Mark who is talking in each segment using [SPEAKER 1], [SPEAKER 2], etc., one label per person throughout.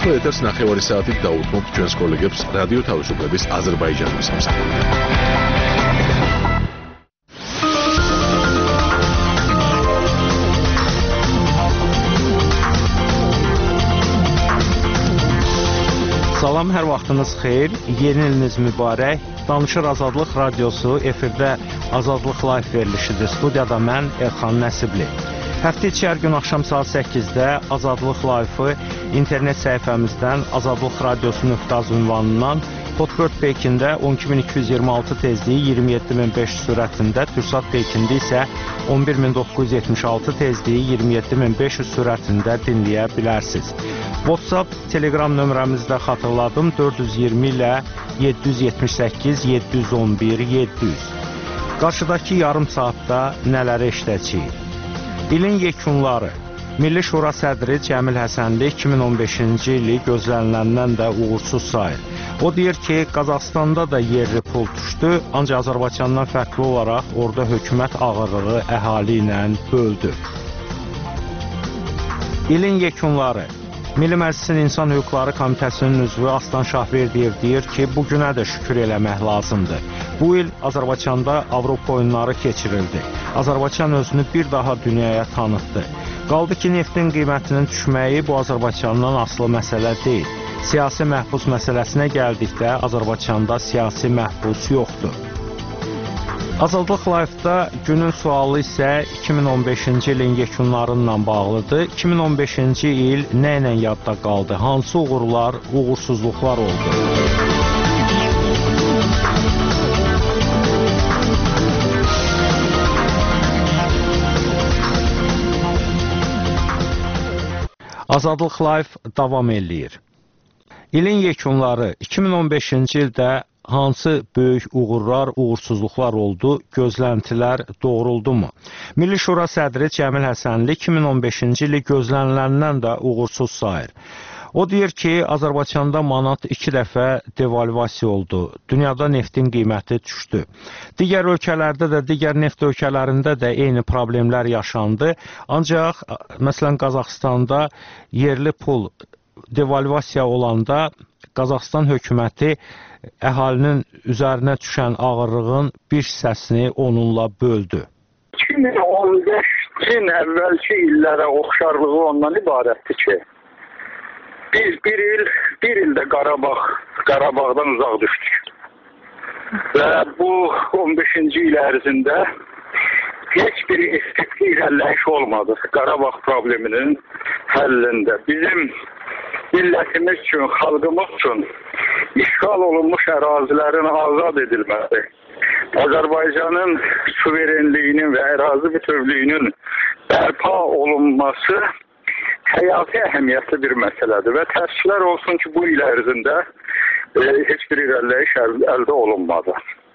[SPEAKER 1] ახლა ეთერს 9 საათით დაუთმობთ ჩვენს კოლეგებს რადიო თავისუფლების აზერბაიჯანის მსახურით.
[SPEAKER 2] Salam, hər vaxtınız xeyir, yeni iliniz mübarək. Danışır Azadlıq Radiosu, efirdə Azadlıq Live verilişidir. Studiyada mən, Elxan Nəsibli. Həftə içi hər gün axşam saat 8-də Azadlıq Live-ı internet səhifəmizdən azadlıqradiosu.az ünvanından Podkört Pekində 12226 tezliyi 27500 sürətində, Türksat Pekində isə 11976 tezliyi 27500 sürətində dinləyə bilərsiniz. WhatsApp, Telegram nömrəmizdə xatırladım 420 ilə 778 711 700. Qarşıdakı yarım saatda nələri işləyəcəyik? İlin yekunları. Milli Şura sədri Cəmil Həsənli 2015-ci ili gözləniləndən də uğursuz sayır. O deyir ki, Qazaxstanda da yerli pul düşdü, ancaq Azərbaycandan fərqli olaraq orada hökumət ağırlığı əhali ilə böldü. İlin yekunları. Milli Məclisin İnsan Hüquqları Komitəsinin üzvü Aslan Şahverdiyev deyir ki, bu günə də şükür eləmək lazımdır. Bu il Azərbaycanda Avropa oyunları keçirildi. Azərbaycan özünü bir daha dünyaya tanıtdı. Qaldı ki, neftin qiymətinin düşməyi bu Azərbaycandan asılı məsələ deyil. Siyasi məhbus məsələsinə gəldikdə Azərbaycanda siyasi məhbus yoxdur. Azadlıq Live-da günün sualı isə 2015-ci ilin yekunlarıyla bağlıdır. 2015-ci il nə ilə yadda qaldı? Hansı uğurlar, uğursuzluqlar oldu? Azadlıq Live davam eləyir. İlin yekunları 2015-ci ildə hansı böyük uğurlar, uğursuzluqlar oldu, gözləntilər doğruldumu? Milli Şura sədri Cəmil Həsənli 2015-ci ili gözləniləndən də uğursuz sayır. O deyir ki, Azərbaycanda manat 2 dəfə devalvasiya oldu. Dünyada neftin qiyməti düşdü. Digər ölkələrdə də, digər neft ölkələrində də eyni problemlər yaşandı. Ancaq, məsələn, Qazaxstanda yerli pul devalvasiya olanda Qazaxstan hökuməti əhalinin üzərinə düşən ağırlığın bir hissəsini onunla böldü.
[SPEAKER 3] 2015-in əvvəlki illərə oxşarlığı ondan ibarətdir ki, biz bir ildə Qarabağdan uzaq düşdük. Və bu 15-ci il ərzində heç bir effektiv irəliləyiş olmadı Qarabağ probleminin həllində. Bizim millətimiz üçün, xalqımız üçün işğal olunmuş ərazilərin azad edilməsi, Azərbaycanın suverenliyinin və ərazi bütövlüyünün bərpa olunması həyati əhəmiyyətli bir məsələdir və təəssüflər olsun ki, bu il ərzində heç bir irəliləyiş əldə olunmadı.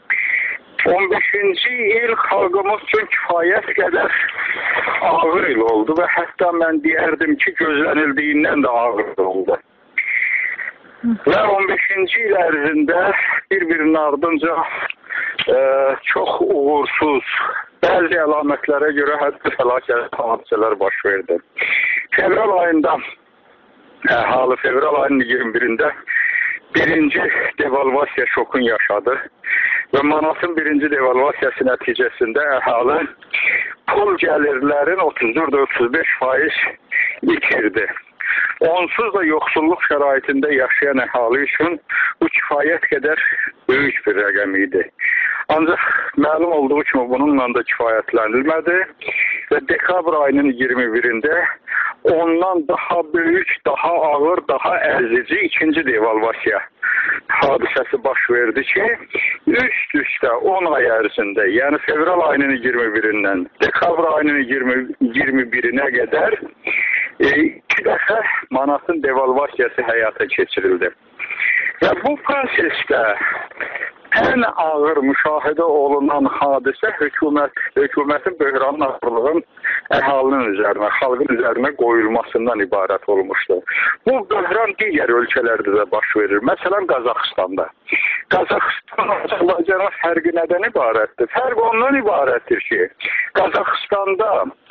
[SPEAKER 3] 15-ci il xalqımız üçün kifayət qədər ağır il oldu və hətta mən deyərdim ki, gözlənildiyindən də ağır oldu. Və 15-ci il ərzində bir-birinin ardınca çox uğursuz, bəzi əlamətlərə görə hətta fəlakət hadisələr baş verdi. Fevral ayında, fevral ayının 21-də birinci devalvasiya şokun yaşadı və manatın birinci devalvasiyası nəticəsində əhali pul gəlirlərin 34-35% itirdi. Onsuz da yoxsulluq şəraitində yaşayan əhali üçün bu kifayət qədər böyük bir rəqəm idi. Ancaq məlum olduğu kimi bununla da kifayətlənilmədi və dekabr ayının 21-də ondan daha böyük, daha ağır, daha əzici ikinci devalvasiya hadisəsi baş verdi ki, üst-üstə 10 ay ərzində, yəni fevral ayının 21-dən dekabr ayının 21-nə qədər 2 dəfə manatın devalvasiyası həyata keçirildi. Və bu prosesdə ən ağır müşahidə olunan hadisə hökumətin böhranın ağırlığın əhalinin üzərinə, xalqın üzərinə qoyulmasından ibarət olmuşdu. Bu böhran digər ölkələrdə də baş verir. Məsələn, Qazaxıstanda. Qazaxıstan Azərbaycanın fərqi nədən ibarətdir? Fərq ondan ibarətdir ki, Qazaxıstanda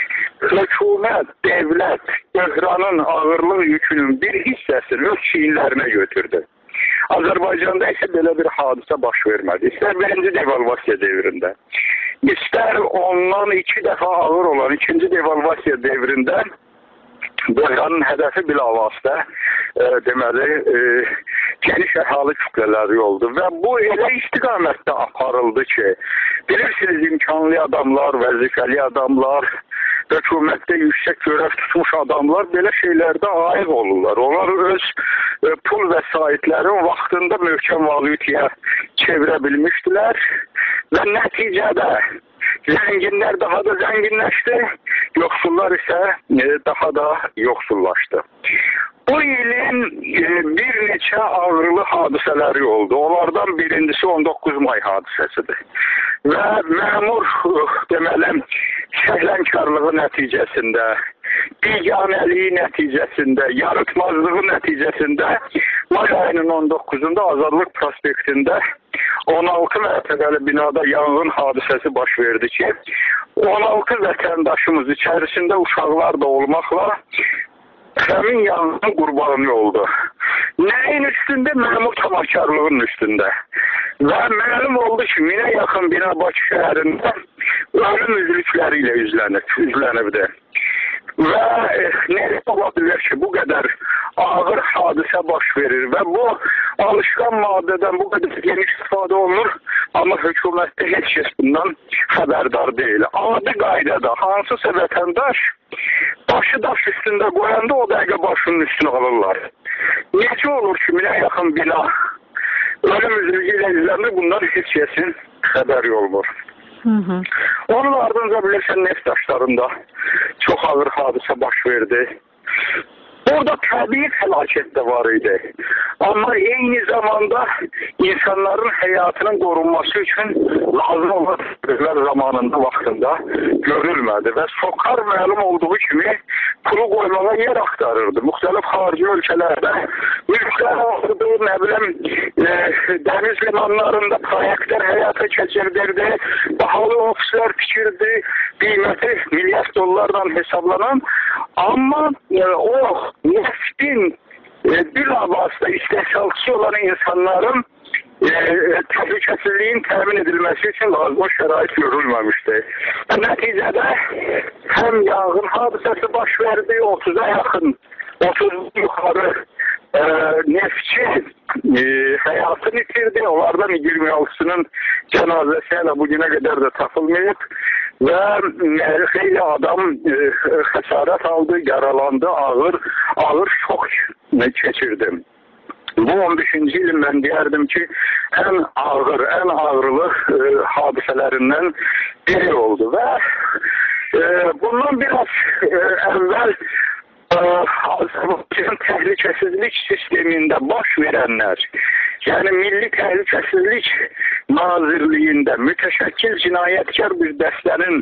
[SPEAKER 3] hökumət, devlət böhranın ağırlıq yükünün bir hissəsini öz çiyinlərinə götürdü. Azərbaycanda isə belə bir hadisə baş vermədi. İstər birinci devalvasiya devrində, istər ondan 2 dəfə ağır olan ikinci devalvasiya devrində böhranın hədəfi bilavasitə deməli geniş əhali kütlələri oldu və bu elə istiqamətdə aparıldı ki, bilirsiniz imkanlı adamlar, vəzifəli adamlar, hökumətdə yüksək görəv tutmuş adamlar belə şeylərdə aiq olurlar. Onlar öz pul vəsaitlərin vaxtında möhkəm valyutaya çevirə bilmişdilər və nəticədə zənginlər daha da zənginləşdi, yoxsullar isə daha da yoxsullaşdı. Bu ilin bir neçə ağırlı hadisələri oldu. Onlardan birincisi 19 may hadisəsidir. Və məmur deməli səhlənkarlığı nəticəsində, biganəliyi nəticəsində, yarıtmazlığı nəticəsində may ayının 19-unda Azadlıq prospektində 16 mərtəbəli binada yanğın hadisəsi baş verdi ki, 16 vətəndaşımız içərisində uşaqlar da olmaqla həmin yanğının qurbanı oldu. Nəyin üstündə? Məmur tamakarlığının üstündə. Və məlum oldu ki, 1000-ə yaxın bina Bakı şəhərində ölüm üzlükləri ilə üzlənibdir. Və nə ola bilər ki, bu qədər ağır hadisə baş verir və bu alışqan maddədən bu qədər geniş istifadə olunur, amma hökumətdə heç kəs bundan xəbərdar deyil. Adi qaydada hansısa vətəndaş başı daş üstündə qoyanda o dəqiqə başının üstünə alırlar. Necə olur ki, 1000-ə yaxın bina ölüm üzlüyü ilə izlənir, bundan heç kəsin xəbəri olmur. Onun ardınca bilirsən neft daşlarında çox ağır hadisə baş verdi. Orada təbii fəlakət də var idi. Amma eyni zamanda insanların həyatının qorunması üçün lazım olan tədbirlər zamanında, vaxtında görülmədi. Və SOCAR məlum olduğu kimi pulu qoymağa yer axtarırdı. Müxtəlif xarici ölkələrdə mülklər alırdı, nə bilim, dəniz limanlarında proyektlər həyata keçirdirdi, bahalı ofislər tikirdi, qiyməti milyard dollarla hesablanan. Amma o neftin bilavasitə istehsalçısı olan insanların təhlükəsizliyin təmin edilməsi üçün lazım şərait görülməmişdi. Nəticədə həm yanğın hadisəsi baş verdi, 30'a yaxın, 30 yuxarı neftçi həyatını itirdi. Onlardan 26'sının cənazəsi hələ bugünə qədər də tapılmayıb və xeyli adam xəsarət aldı, yaralandı, ağır şok keçirdi. Bu 15-ci ilin mən deyərdim ki, ən ağırlıq hadisələrindən biri oldu və bundan biraz əvvəl Azərbaycan təhlükəsizlik sistemində baş verənlər, yəni Milli Təhlükəsizlik Nazirliyində mütəşəkkil cinayətkar bir dəstənin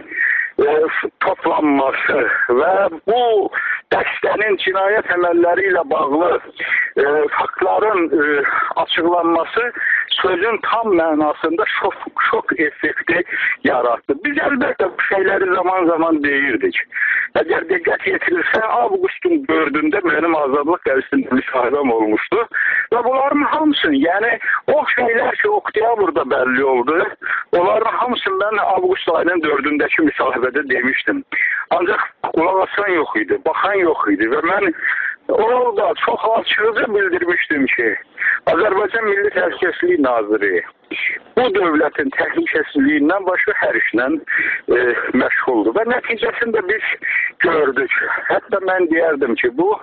[SPEAKER 3] toplanması və bu dəstənin cinayət əməlləri ilə bağlı faktların açıqlanması sözün tam mənasında şok effekti yarattı. Biz əlbəttə bu şeyləri zaman deyirdik. Əgər diqqət yetirilsə, avqustun 4-də mənim Azadlıq qəzetində müsahibəm olmuşdu və bunların hamısını, yəni o şeylər ki, oktyabrda bəlli oldu, onların hamısını mən avqust ayının 4-dəki müsahibədə demişdim. Ancaq qulaq asan yox idi, baxan yox idi və mən orada çox açıqca bildirmişdim ki, Azərbaycan Milli Təhlükəsizlik Naziri bu dövlətin təhlükəsizliyindən başqa hər işlə məşğuldur və nəticəsində biz gördük. Hətta mən deyərdim ki, bu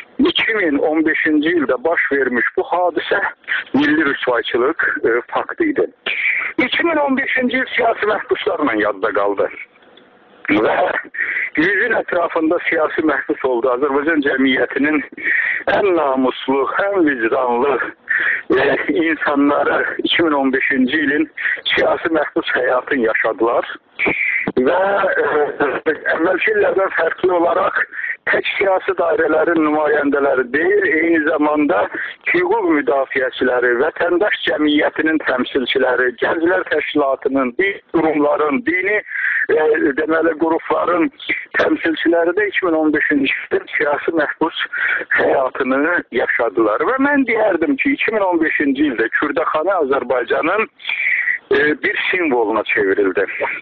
[SPEAKER 3] 2015-ci ildə baş vermiş bu hadisə milli rüsvayçılıq faktı idi. 2015-ci il siyasi məhbuslarla yadda qaldı. Və 100'ün ətrafında siyasi məhbus oldu. Azərbaycan cəmiyyətinin ən namuslu, ən vicdanlı, insanları 2015-ci ilin siyasi məhbus həyatını yaşadılar. Və əvvəlki illərdən fərqli olaraq tək siyasi dairələrin nümayəndələri deyil, eyni zamanda hüquq müdafiəçiləri, vətəndaş cəmiyyətinin təmsilçiləri, gənclər təşkilatının, dini qurumların, dini deməli qrupların təmsilçiləri də 2015-ci ildə siyasi məhbus həyatını yaşadılar. Və mən deyərdim ki, 2015-ci ildə Kürdəxanə Azərbaycanın bir simvoluna çevrildi.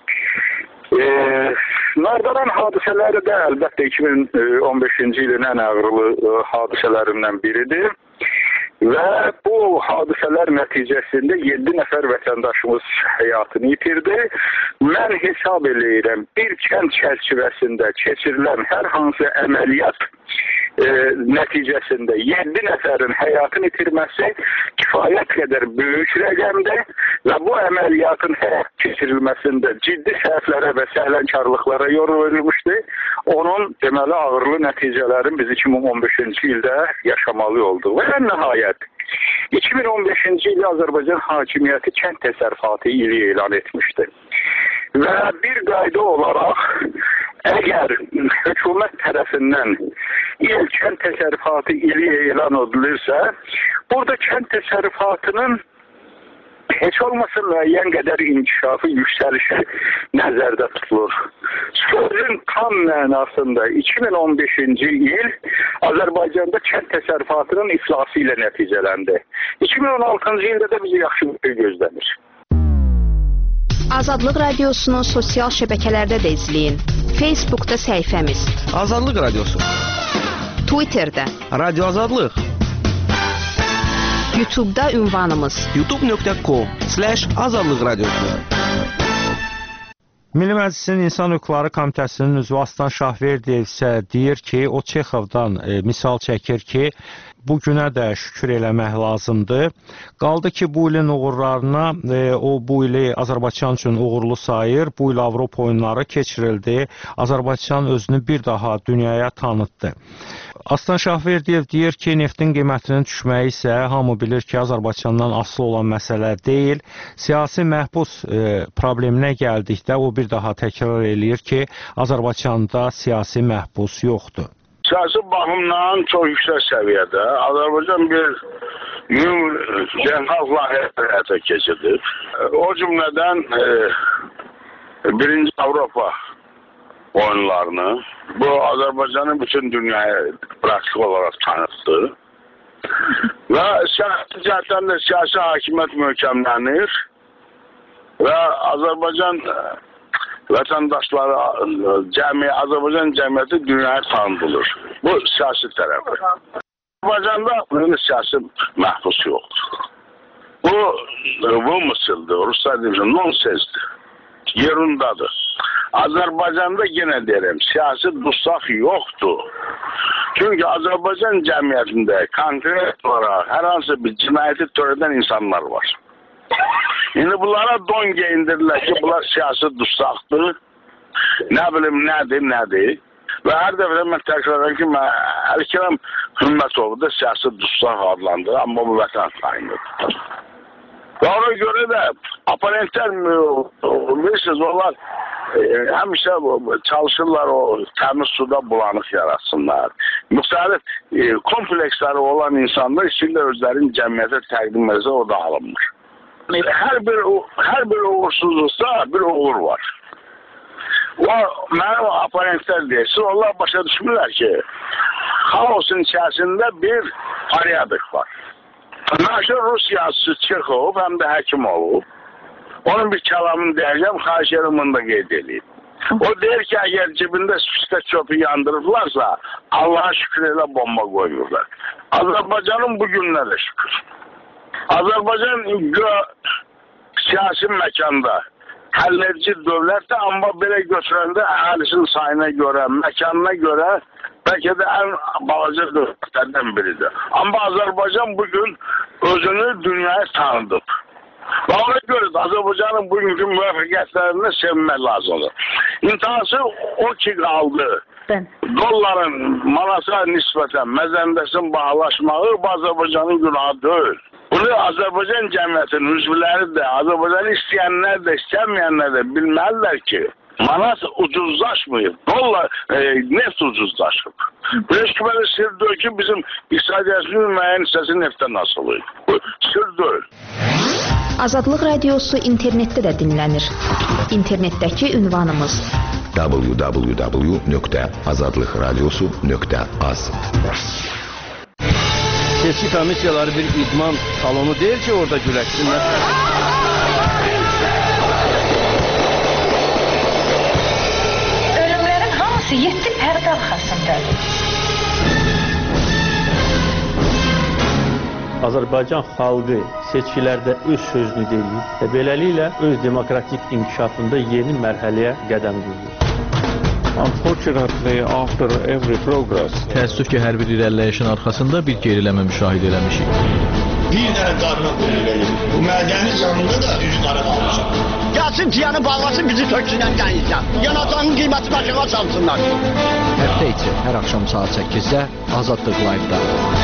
[SPEAKER 3] Nardaran hadisələri də əlbəttə 2015-ci ilin ən ağırlı hadisələrindən biridir. Və bu hadisələr nəticəsində 7 nəfər vətəndaşımız həyatını itirdi. Mən hesab eləyirəm, bir kənd çərçivəsində keçirilən hər hansı əməliyyat nəticəsində 7 nəfərin həyatını itirməsi kifayət qədər böyük rəqəmdir və bu əməliyyatın həyat keçirilməsində ciddi səhvlərə və səhlənkarlıqlara yol verilmişdi. Onun deməli ağırlı nəticələrini biz 2015-ci ildə yaşamalı olduq. Və nəhayət 2015-ci ildə Azərbaycan hakimiyyəti kənd təsərrüfatı ili elan etmişdi. Və bir qayda olaraq əgər hökumət tərəfindən il kənd təsərrüfatı ili elan edilirsə, burada kənd təsərrüfatının heç olmasa müəyyən qədər inkişafı, yüksəlişi nəzərdə tutulur. Sözün tam mənasında 2015-ci il Azərbaycanda kənd təsərrüfatının iflası ilə nəticələndi. 2016-cı ildə də bizi yaxşı bir gözləmir.
[SPEAKER 4] Azadlıq Radiosunu sosial şəbəkələrdə də izləyin. Facebookda səhifəmiz
[SPEAKER 5] Azadlıq Radiosu,
[SPEAKER 4] Twitterdə
[SPEAKER 5] Radio Azadlıq,
[SPEAKER 4] YouTube'da ünvanımız
[SPEAKER 5] youtube.com/Azadlıq Radiosu.
[SPEAKER 2] Milli Məclisin İnsan Hüquqları Komitəsinin üzvü Aslan Şahverdiyev isə deyir ki, o Çexovdan misal çəkir ki, bu günə də şükür eləmək lazımdır. Qaldı ki, bu ilin uğurlarına o bu ili Azərbaycan üçün uğurlu sayır. Bu il Avropa oyunları keçirildi. Azərbaycan özünü bir daha dünyaya tanıtdı. Aslan Şahverdiyev deyir ki, neftin qiymətinin düşməyi isə hamı bilir ki, Azərbaycandan asılı olan məsələ deyil. Siyasi məhbus probleminə gəldikdə o bir daha təkrar eləyir ki, Azərbaycanda siyasi məhbus yoxdur.
[SPEAKER 6] Siyasi baxımdan çox yüksək səviyyədə Azərbaycan bir beynəlxalq layihələr həyata keçirdi. O cümlədən birinci Avropa oyunlarını bu Azərbaycanı bütün dünyaya praktik olaraq tanıtdı. Və siyasi cəhətdən də siyasi hakimiyyət möhkəmlənir və Azərbaycan vətəndaşları, Azərbaycan cəmiyyəti dünyaya tanıdılır. Bu siyasi tərəfi. Azərbaycanda siyasi məhbus yoxdur. Bu mısıldır, Ruslar demişəm, nonsensdir. Yerundadır. Azərbaycanda yenə deyirəm, siyasi dustaq yoxdur. Çünki Azərbaycan cəmiyyətində konkret olaraq hər hansı bir cinayəti törədən insanlar var. İndi bunlara don geyindirirlər ki, bunlar siyasi dustaqdır. Nə bilim, nədir. Və hər dəfə mən təkrar edirəm ki, Əli-Kərəm Hümmətovu da siyasi dustaq adlandırır, amma bu vətən xainidir. Və ona görə də oponentlər, bilirsiniz, onlar həmişə çalışırlar o təmiz suda bulanıq yaratsınlar. Müxtəlif kompleksləri olan insanlar istəyirlər özlərinin cəmiyyətə təqdim edilsə, o da alınmır. Hər bir uğursuzluqda bir uğur var. Mənim oponentlər deyilsin, onlar başa düşmürlər ki, xaosun içərisində bir pariyadıq var. Məşhur Rus yazısı Çexov, həm də həkim olub. Onun bir kəlamını deyəcəm, xahiş edirəm, bunu da qeyd edeyim. O deyir ki, əgər cibində spistə çöpü yandırıblarsa, Allaha şükür elə bomba qoyurlar. Azərbaycanın bu gününə də şükür. Azərbaycan siyasi məkanda həlledici dövlətdir, amma belə götürəndə əhalisinin sayına görə, məkanına görə bəlkə də ən balaca dövlətlərdən biridir. Amma Azərbaycan bugün özünü dünyaya tanıdıb. Və ona görə də Azərbaycanın bugünkü müvəffəqiyyətlərini sevmək lazımdır. İntihası o ki qaldı.
[SPEAKER 7] Ben.
[SPEAKER 6] Dolların manata nisbətən məzəndəsinin bahalaşmağı Azərbaycanın günahı deyil. Bunu Azərbaycan cəmiyyətinin üzvləri də, Azərbaycanı istəyənlər də, istəməyənlər də bilməlidirlər ki, manat ucuzlaşmıyor. Dollar, neft ucuzlaşıb. Beşkiməli sır deyil ki, bizim iqtisadiyyatının müəyyən hissəsi neftdən asılır. Sır deyil.
[SPEAKER 4] Azadlıq Radiosu internetdə də dinlənir. İnternetdəki ünvanımız
[SPEAKER 8] www.azadlıqradiosu.az.
[SPEAKER 5] Seçki komissiyaları bir idman salonu deyil ki, orada güləşsinlər.
[SPEAKER 7] Ölümlərin hamısı 7 pərdə arxasındadır.
[SPEAKER 9] Azərbaycan xalqı seçkilərdə öz sözünü deyir və beləliklə öz demokratik inkişafında yeni mərhələyə qədəm qoyur.
[SPEAKER 1] Unfortunately, after every progress,
[SPEAKER 10] təəssüf ki, hər bir irəliləyişin arxasında bir geriləmə müşahidə eləmişik.
[SPEAKER 11] Bir dənə qarına qoyulayım. Bu mədənin yanında da üzü qara qalmışam. Gəlsin tiyanı bağlasın, bizi töksünən gəlirsən. Yanacağının qiyməti başına çalsınlar.
[SPEAKER 8] Həftə içi hər axşam saat 8-də Azadlıq Live-da.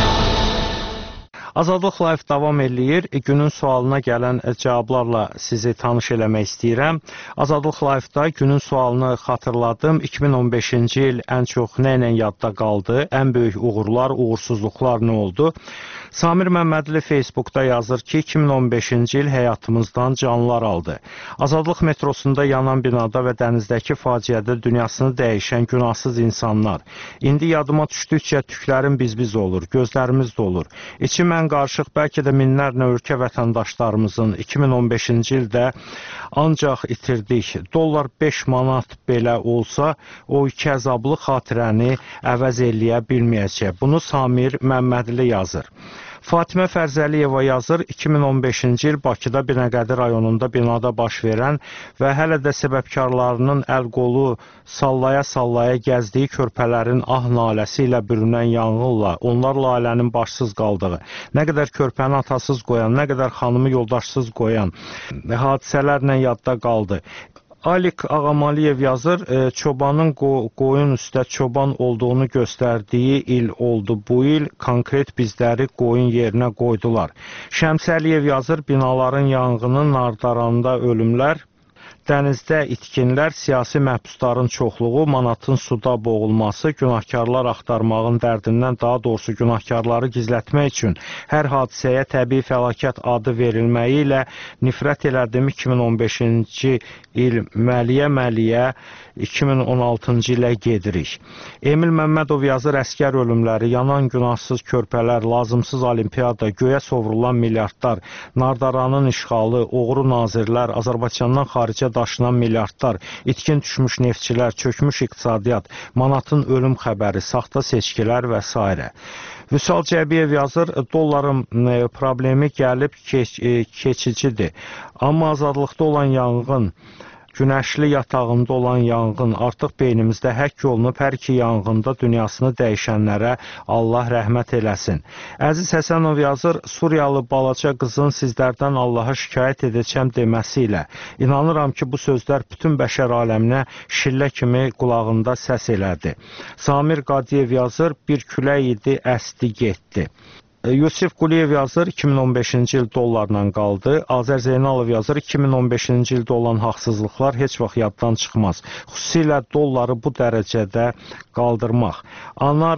[SPEAKER 2] Azadlıq Live davam eləyir. Günün sualına gələn cavablarla sizi tanış eləmək istəyirəm. Azadlıq Live-da günün sualını xatırladım. 2015-ci il ən çox nə ilə yadda qaldı? Ən böyük uğurlar, uğursuzluqlar nə oldu? Samir Məmmədli Facebookda yazır ki, 2015-ci il həyatımızdan canlılar aldı. Azadlıq metrosunda yanan binada və dənizdəki faciədə dünyasını dəyişən günahsız insanlar. İndi yadıma düşdükcə tüklərim biz-biz olur, gözlərimiz dolur. İçim ən qarışıq bəlkə də minlərlə ölkə vətəndaşlarımızın 2015-ci ildə ancaq itirdik. Dollar 5 manat belə olsa, o iki əzablı xatirəni əvəz eləyə bilməyəcək. Bunu Samir Məmmədli yazır. Fatimə Fərzəliyeva yazır, 2015-ci il Bakıda Binəqədi rayonunda binada baş verən və hələ də səbəbkarlarının əl-qolu sallaya-sallaya gəzdiyi körpələrin naləsi ilə bürünən yanğınla, onlarla ailənin başsız qaldığı, nə qədər körpəni atasız qoyan, nə qədər xanımı yoldaşsız qoyan hadisələrlə yadda qaldı. Alik Ağamaliyev yazır, çobanın qoyun üstə çoban olduğunu göstərdiyi il oldu bu il, konkret bizləri qoyun yerinə qoydular. Şəmsəliyev yazır, binaların yanğını, nardaranda ölümlər, dənizdə itkinlər, siyasi məhbusların çoxluğu, manatın suda boğulması, günahkarlar axtarmağın dərdindən, daha doğrusu günahkarları gizlətmək üçün hər hadisəyə təbii fəlakət adı verilməyi ilə nifrət elədim. 2015-ci il məliyə 2016-cı ilə gedirik. Emil Məmmədov yazır, əskər ölümləri, yanan günahsız körpələr, lazımsız olimpiyada, göyə sovrulan milyardlar, nardaranın işğalı, oğru nazirlər, Azərbaycandan xaricə daşınan milyardlar, itkin düşmüş neftçilər, çökmüş iqtisadiyyat, manatın ölüm xəbəri, saxta seçkilər və s. Vüsal Cəbiyev yazır, dolların problemi gəlib keçicidir. Amma azadlıqda olan yanğın, günəşli yatağında olan yanğın artıq beynimizdə həkk olunub, hər iki yanğında dünyasını dəyişənlərə Allah rəhmət eləsin. Əziz Həsənov yazır, Suriyalı balaca qızın sizlərdən Allaha şikayət edəcəm deməsi ilə inanıram ki, bu sözlər bütün bəşər aləminə şillə kimi qulağında səs elədi. Samir Qadiyev yazır, bir külək idi, əsdi getdi. Yusif Quliyev yazır, 2015-ci il dollarla qaldı. Azər Zeynalov yazır, 2015-ci ildə olan haqsızlıqlar heç vaxt yaddan çıxmaz. Xüsusilə dolları bu dərəcədə qaldırmaq. Anar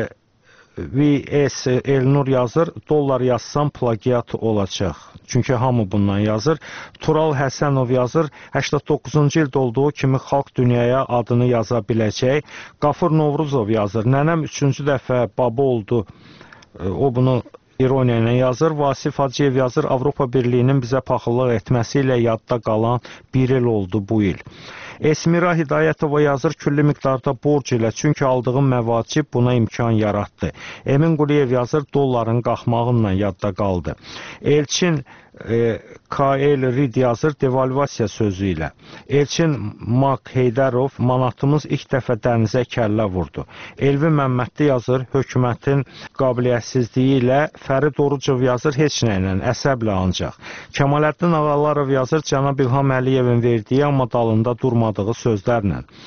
[SPEAKER 2] V.S. Elnur yazır, dollar yazsam plagiat olacaq. Çünki hamı bundan yazır. Tural Həsənov yazır, 89-cu ildə olduğu kimi xalq dünyaya adını yaza biləcək. Qafur Novruzov yazır, nənəm 3-cü dəfə baba oldu. O bunu ironiya ilə yazır. Vasif Hacıyev yazır, Avropa Birliyinin bizə paxıllıq etməsi ilə yadda qalan bir il oldu bu il. Esmira Hidayətova yazır, külli miqdarda borc ilə, çünki aldığım məvacib buna imkan yaratdı. Emin Quliyev yazır, dolların qalxmağınla yadda qaldı. Elçin K.L. Rid yazır, devalvasiya sözü ilə. Elçin Mak Heydərov, manatımız ilk dəfə dənizə kəllə vurdu. Elvi Məmmədli yazır, hökumətin qabiliyyətsizliyi ilə. Fərid Orucov yazır, heç nə ilə, əsəblə ancaq. Kemaləddin Ağalarov yazır, cənab İlham Əliyevin verdiyi, amma dalında durmadığı sözlərlə.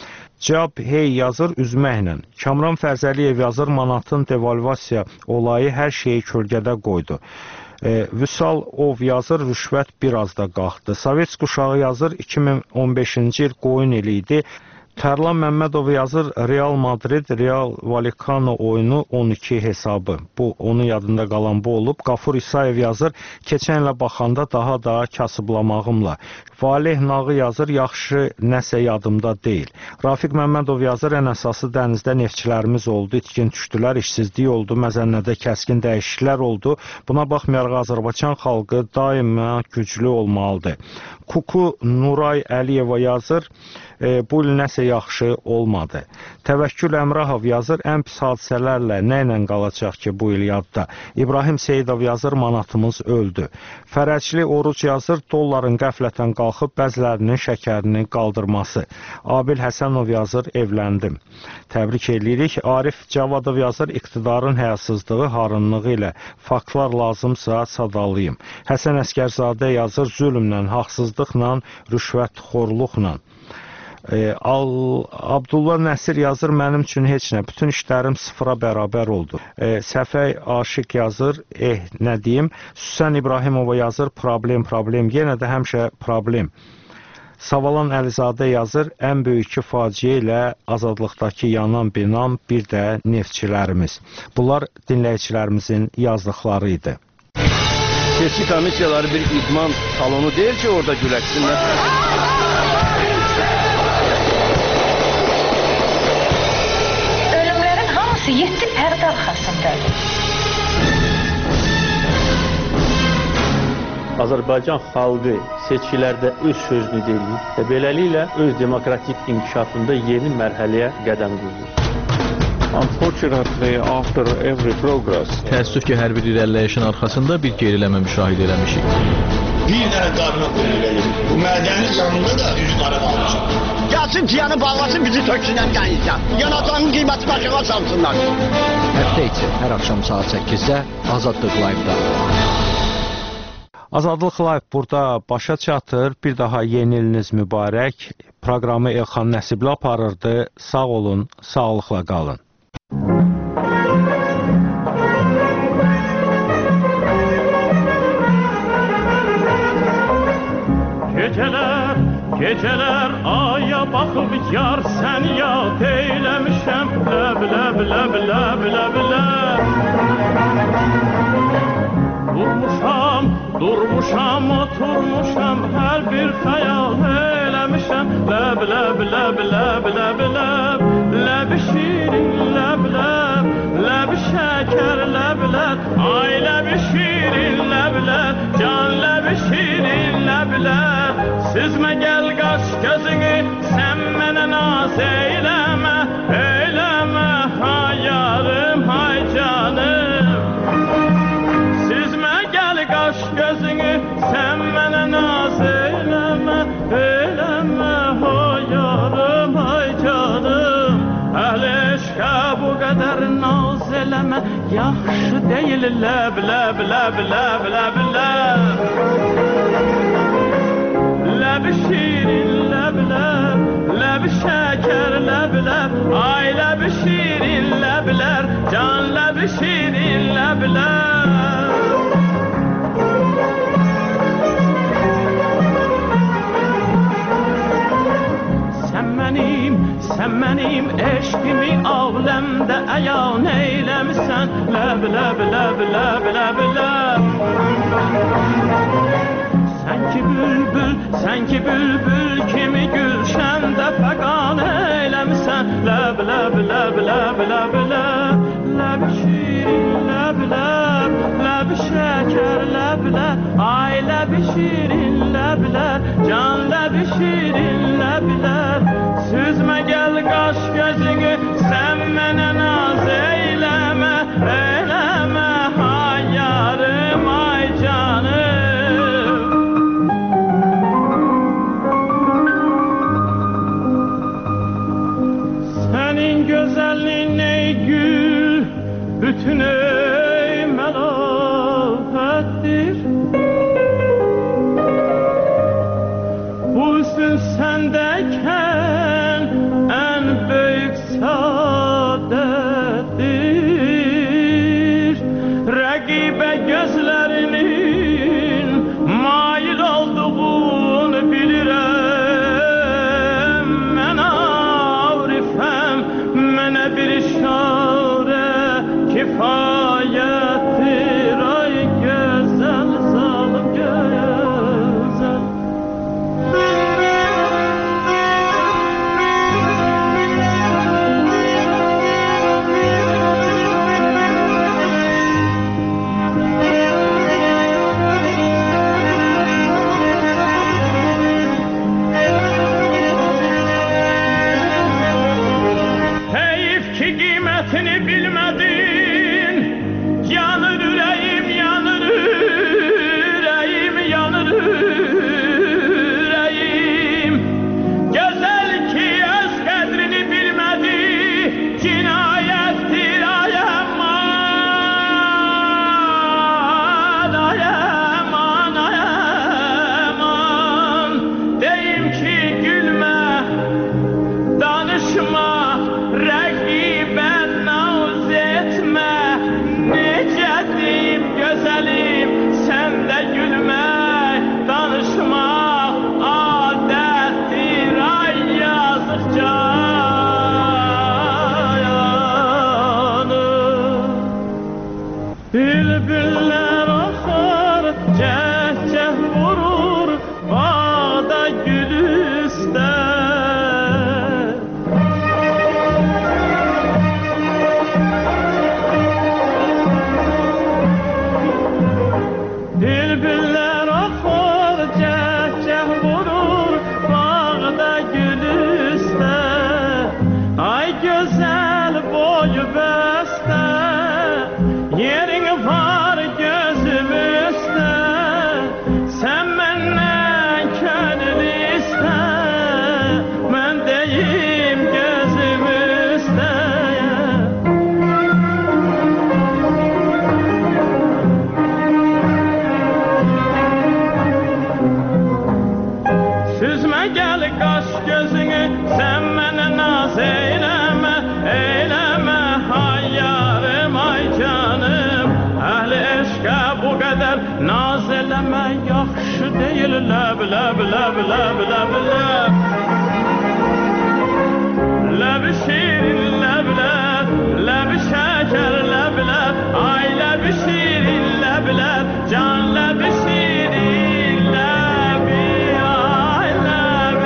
[SPEAKER 2] Cavab hey yazır üzməklə. Kamran Fərzəliyev yazır manatın devalvasiya olayı hər şeyi kölgədə qoydu. Vüsalov yazır rüşvət biraz da qalxdı. Sovet quşağı yazır 2015-ci il qoyun ili idi. Tərlan Məmmədov yazır Real Madrid, Real Vallecano oyunu 12 hesabı. Bu, onun yadında qalan bu olub. Qafur İsayev yazır, keçən ilə baxanda daha da kasıblamağımla. Valeh Nağı yazır, yaxşı nəsə yadımda deyil. Rafiq Məmmədov yazır, ən əsası dənizdə neftçilərimiz oldu, itkin düşdülər, işsizlik oldu, məzənnədə kəskin dəyişikliklər oldu. Buna baxmayaraq Azərbaycan xalqı daima güclü olmalıdır. Kuku Nuray Əliyeva yazır, bu il nəsə yaxşı olmadı. Təvəkkül Əmrahov yazır, ən pis hadisələrlə nə ilə qalacaq ki bu il yadda. İbrahim Seyidov yazır, manatımız öldü. Fərəcli Oruc yazır, dolların qəflətən qalxıb bəzilərinin şəkərini qaldırması. Abil Həsənov yazır, evləndim. Təbrik edirik. Arif Cavadov yazır, iqtidarın həyasızlığı, harınlığı ilə faktlar lazımsa sadalayım. Həsən Əskərzadə yazır, zülmlə, haqsızlıqla, rüşvətxorluqla. Abdullah Nəsir yazır, mənim üçün heç nə, bütün işlərim sıfıra bərabər oldu. Səfəy Aşıq yazır, nə deyim. Süsən İbrahimova yazır, problem, yenə də həmişə problem. Savalan Əlizadə yazır, ən böyük faciə ilə azadlıqdakı yanan binam, bir də neftçilərimiz. Bunlar dinləyicilərimizin yazdıqları idi.
[SPEAKER 5] Seçki komissiyaları bir idman salonu deyil ki, orada güləşsinlər.
[SPEAKER 7] Ölümlərin hamısı 7 pərdə arxasındadır.
[SPEAKER 9] Azərbaycan xalqı seçkilərdə öz sözünü deyir və beləliklə öz demokratik inkişafında yeni mərhələyə qədəm qoyur.
[SPEAKER 1] Unfortunately, after every progress,
[SPEAKER 10] təəssüf ki, hər bir irəliləyişin arxasında bir geriləmə müşahidə eləmişik.
[SPEAKER 11] Bir dənə qarına qoyulur. Bu mədənin yanında da üzü qara qalmışıq. Gəlsin tiyanı bağlasın, bizi töksünlər gəlirsə. Yanacağın qiyməti başına salsınlar.
[SPEAKER 8] Həftə içi hər axşam saat 8-də Azadlıq Live-da.
[SPEAKER 2] Azadlıq Live burada başa çatır. Bir daha yeni iliniz mübarək. Proqramı Elxan Nəsibli aparırdı. Sağ olun, sağlıqla qalın.
[SPEAKER 12] Gecələr aya baxıb yar sən yad eyləmişəm. Ləb, ləb, ləb, ləb, ləb, ləb. Durmuşam, oturmuşam, hər bir xəyal eləmişəm. Ləb, ləb, ləb, ləb, ləb, ləb. Ləb şirin, ləb, ləb. Ləb şəkər, ləb, ləb. Ay ləb şirin, ləb, ləb. Can ləb şirin, ləb, ləb. Süzmə gəl qaş gözünü, sən mənə naz eyləmə. Eyləmə, hay yarım, hay canım. Süzmə gəl qaş gözünü, sən mənə naz eyləmə. Eyləmə, hay yarım, hay canım. Əhl eşqə bu qədər naz eləmə. Yaxşı deyil, ləb, ləb, ləb, ləb, ləb, ləb. Ləb şirin, ləb, ləb. Ləb şəkər, ləb, ləb. Ay ləb şirin, ləb, ləb. Can ləb şirin, ləb, ləb. Sən mənim eşqimi avləmdə əyan eyləmisən. Ləb, ləb, ləb, ləb, ləb, ləb. Sən ki bülbül kimi gülşəndə fəqan eyləmisən. Ləb, ləb, ləb, ləb, ləb, ləb. Ləb şirin, ləb, ləb. Ləb şəkər, ləb, ləb. Ay ləb şirin, ləb, ləb. Can ləb şirin, ləb, ləb. Süzmə gəl qaş gözünü, sən mənə naz eyləmə. Eyləmə, hay yarım, ay canım. Sənin gözəlliyin ey gül, bütün ey məlafətdir. Bu üzün səndəkən ən Qiymetini bilmedin. Yanır yüreğim, yanır yüreğim, yanır yüreğim. Güzel ki öz kadrini bilmedi. Cinayettir ayaman, ayaman, ayaman. Deyim ki gülme, danışma, rəqibən naz etmə. Necə deyim gözəlim, sən də gülmək, danışmaq adətdir, ay yazıq canım. Bülbüllər axar, cəhcəh vurur, bağda gül üstə. Bülbüller axar, cəhcəh vurur, bağda gül üstə. Ay gözəl boy bəstə, yerin var gözüm üstə. Sən məndən könül istə, mən deyim gözüm üstə. Süzmə gəl qaş gözünü, sən mənə naz eyləmə, eyləmə, ay yarım, ay canım. Əhli eşqə bu qədər naz eləmə, yaxşı deyil, ləb, ləb, ləb, ləb, ləb, ləb. Ləb şirin, ləb, ləb, ləb şəkər, ləb, ləb, ay ləb şirin, ləb, ləb, can ləb şirin, ləb, ay ləb,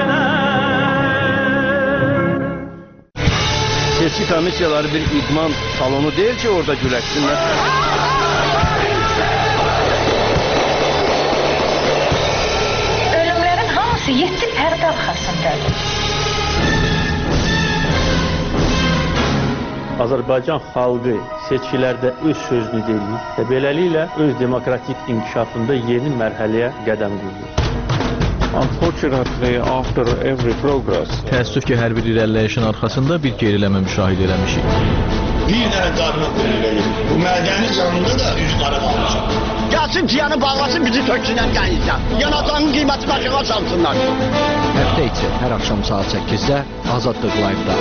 [SPEAKER 12] ləb.
[SPEAKER 5] Seçki komissiyaları bir idman salonu değil ki orada güləşsinlər.
[SPEAKER 7] Ölümlerin hamısı 7 pərdə arxasındadır.
[SPEAKER 9] Azərbaycan xalqı seçkilərdə öz sözünü deyir və beləliklə öz demokratik inkişafında yeni mərhələyə qədəm qoyur.
[SPEAKER 2] Unfortunately, after every progress,
[SPEAKER 10] Təəssüf ki, hər bir irəliləyişin arxasında bir geriləmə müşahidə eləmişik.
[SPEAKER 11] Bir dənə qarına qoyulur. Bu mədəni canında da üz qara qalmışam. Gəlsin tiyanı bağlasın, bizi töksünən gəlirsən. Yanacağın qiyməti başına çalsınlar.
[SPEAKER 8] Həftə içi hər axşam saat 8-də Azadlıq Live-da.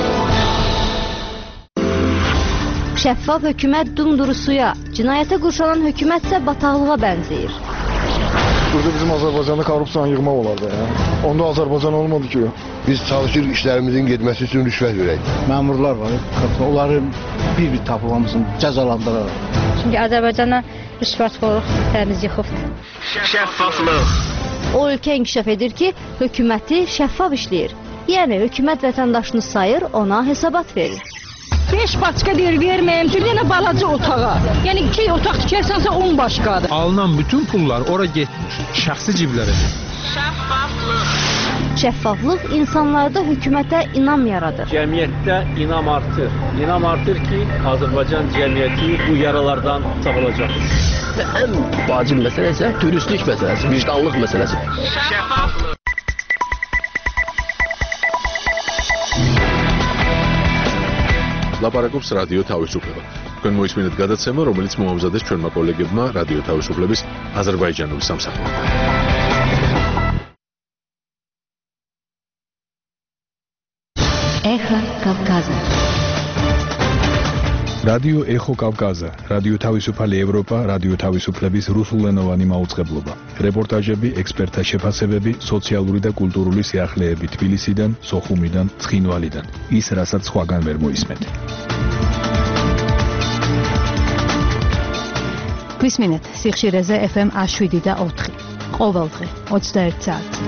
[SPEAKER 4] Şəffaf hökumət dumdurusuya, cinayətə qurşanan hökumət isə bataqlığa bənzəyir.
[SPEAKER 13] Burada bizim Azərbaycanda korrupsiyanı yığmaq olardı ya. Onda Azərbaycan olmadı ki.
[SPEAKER 14] Biz çalışırıq işlərimizin getməsi üçün rüşvət verək.
[SPEAKER 15] Məmurlar var, onları bir-bir tapıb hamısını cəzalandıraraq.
[SPEAKER 16] Çünki Azərbaycana rüşvətxorluq təmiz yıxıbdır.
[SPEAKER 12] Şəffaflıq.
[SPEAKER 4] O ölkə inkişaf edir ki, hökuməti şəffaf işləyir. Yəni hökumət vətəndaşını sayır, ona hesabat verir.
[SPEAKER 17] 5 başqa deyir verməyim, bir dənə balaca otağa. Yəni 2 otaq tikərsənsə 10 başqadır.
[SPEAKER 18] Alınan bütün pullar ora getmir, şəxsi ciblərə.
[SPEAKER 4] Şəffaflıq insanlarda hökumətə inam yaradır.
[SPEAKER 9] Cəmiyyətdə inam artır. İnam artır ki, Azərbaycan cəmiyyəti bu yaralardan sağalacaq.
[SPEAKER 5] Ən vacib məsələ isə dürüstlük məsələsi, vicdanlıq məsələsi.
[SPEAKER 12] Şəffaflıq.
[SPEAKER 1] ლაპარაკობს რადიო თავისუფლება. თქვენ მოისმინეთ გადაცემა, რომელიც მოამზადეს ჩვენმა კოლეგებმა რადიო თავისუფლების აზერბაიჯანული სამსახური.
[SPEAKER 19] Эхо Кавказа.
[SPEAKER 20] რადიო ეხო კავკაზა, რადიო თავისუფალი ევროპა, რადიო თავისუფლების რუსულენოვანი მაუწყებლობა. რეპორტაჟები, ექსპერტთა შეფასებები, სოციალური და კულტურული სიახლეები თბილისიდან, სოხუმიდან, ცხინვალიდან. ის, რასაც სხვაგან ვერ მოისმენთ.
[SPEAKER 19] გვისმინეთ სიხშირეზე FM 107 და 4. ყოველდღე 21 საათს.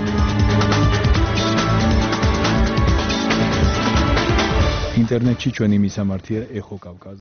[SPEAKER 20] ინტერნეტში ჩვენი მისამართია ეხო კავკაზა.